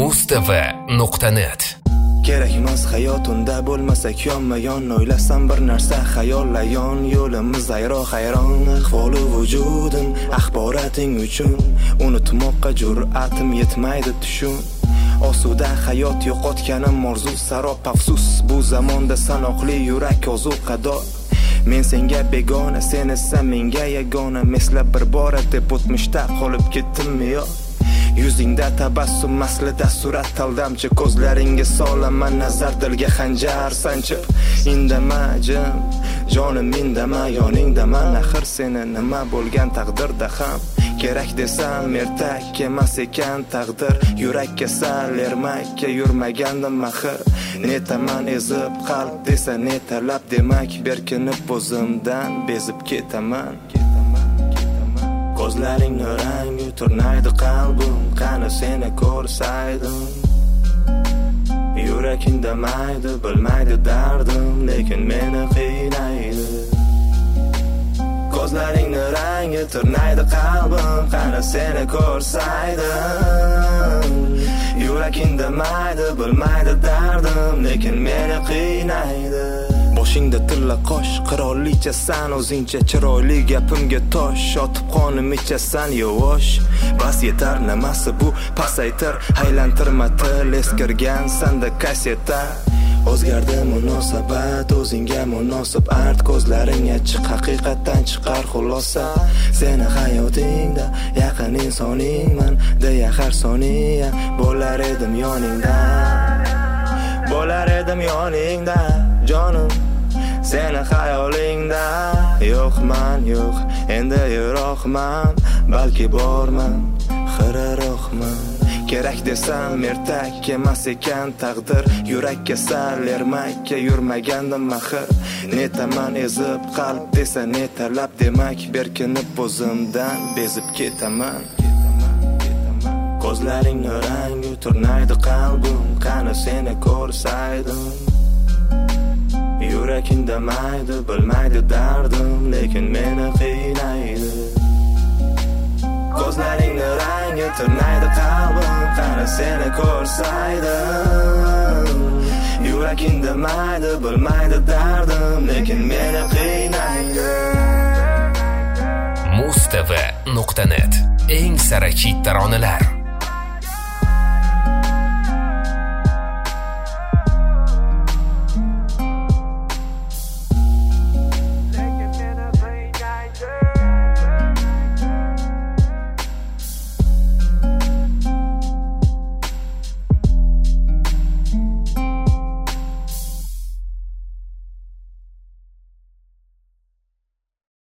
mustv.net. Kerakmas hayot unda bo'lmasak yonma-yon o'ylasam bir narsa xayollayon yo'limiz hayron ahvoli vujudim axboroting uchun unutmoqqa jur'atim yetmaydi tushun osuda hayot yo'qotganim orzu sarob afsus bu zamonda sanoqli yurak ozuqador men senga begona sen esa menga yagona meslab bir bora deb o'tmishda qolib ketdimmi yo yuzingda tabassum maslida surat aldamchi ko'zlaringga solaman nazar dilga xanjar sanchib indama jim jonim indama yoningdaman axir seni nima bo'lgan taqdirda ham kerak desam ertak emas ekan taqdir yurakka sal ermakka yurmagandim axir netaman ezib qalb desa netalab demak berkinib o'zimdan bezib ketaman ko'zlaringni rangi turnaydi qalbim qani seni ko'rsaydim yurak indamaydi bilmaydi dardim lekin meni qiynaydi ko'zlaringni rangi turnaydi qalbim qani seni ko'rsaydim yurak indamaydi bilmaydi dardim lekin meni qiynaydi boshingda tilla qosh qirollichasan o'zingcha chiroyli gapimga tosh otib qonim ichasan yo'sh bas yetar nimasi bu pasaytir aylantirma til eskirgan sanda kaseta o'zgardi munosabat o'zingga munosib art ko'zlaring achiq haqiqatdan chiqar xulosa seni hayotingda yaqin insoningman deya har soniya bo'lar edim yoningda jonim seni xayolingda yo'qman yo'q endi yiroqman balki borman xiraroqman kerak desam ertak emas ekan taqdir yurakka sal ermakka yurmagandim axir netaman ezib qalb desa netalab demak berkinib o'zimdan bezib ketaman ko'zlaringni rangi turnaydi qalbim qani seni ko'rsaydim yurak indamaydi bilmaydi dardim lekin meni qiynaydi ko'zlaringni rangi turnaydi qalbim qani seni ko'rsaydim yurak indamaydi bilmaydi dardim lekin meni qiynaydi mustv.net eng sara chit taronalar